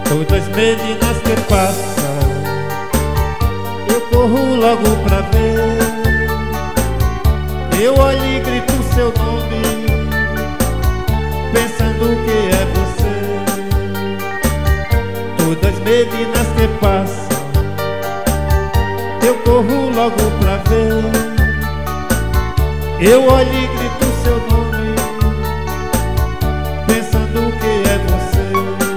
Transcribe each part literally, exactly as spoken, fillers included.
Todas meninas que passam, eu corro logo pra ver. Eu olho e grito seu nome, pensando que é você. Todas meninas que passam, eu corro logo pra ver. Eu olho e grito seu nome, pensando que é você.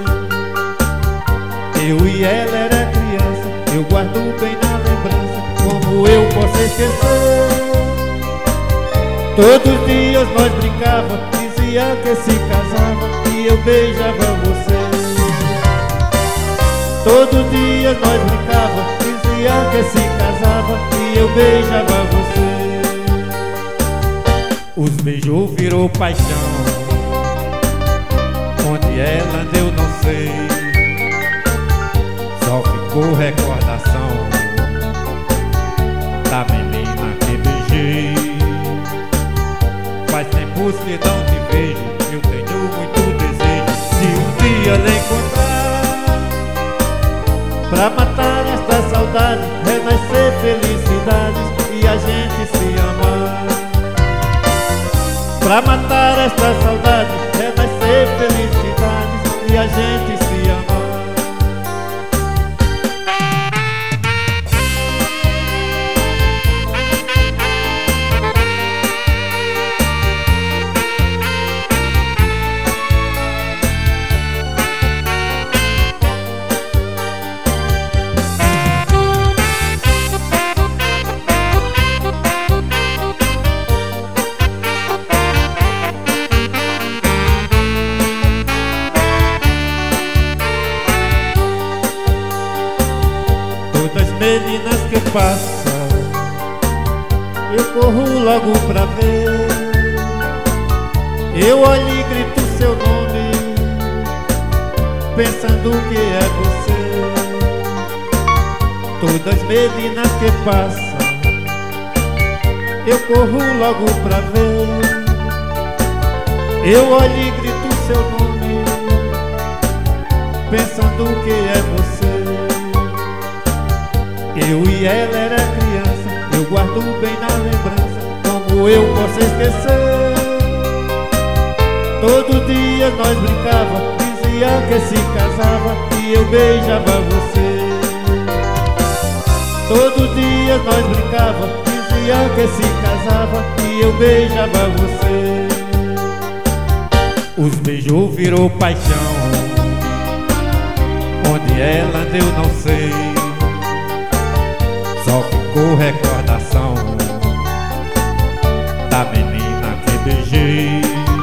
Eu e ela era criança, eu guardo bem na lembrança. Como eu posso esquecer? Todos os dias nós brincava, dizia que se casava e eu beijava você. Todos os dias nós brincava, dizia que se casava e eu beijava você. Os beijos virou paixão, onde ela anda eu não sei. Só ficou recordação da menina que beijei. Faz tempos que não te vejo, eu tenho muito desejo de um dia lhe encontrar, pra matar esta saudade, renascer felicidades e a gente se amar. Pra matar esta saudade, renascer felicidades e a gente se amar. Das meninas que passam, eu corro logo pra ver. Eu olho e grito seu nome, pensando que é você. Todas as meninas que passam, eu corro logo pra ver. Eu olho e grito seu nome, pensando que é você. Eu e ela era criança, eu guardo bem na lembrança. Como eu posso esquecer? Todo dia nós brincava, dizia que se casava e eu beijava você. Todo dia nós brincava, dizia que se casava e eu beijava você. Os beijos virou paixão, onde ela anda eu não sei. Só ficou recordação da menina que beijei.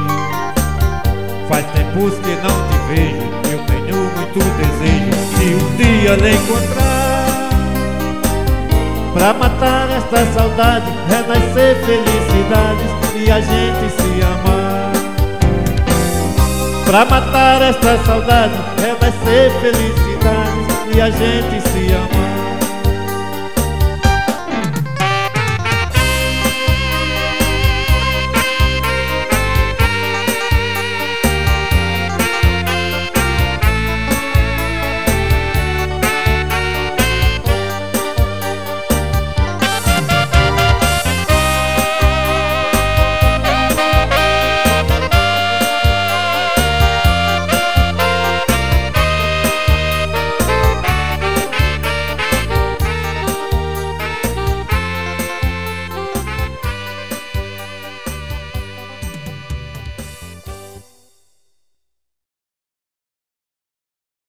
Faz tempos que não te vejo, eu tenho muito desejo de um dia lhe encontrar, pra matar esta saudade, renascer felicidades e a gente se amar. Pra matar esta saudade, renascer felicidades e a gente se amar.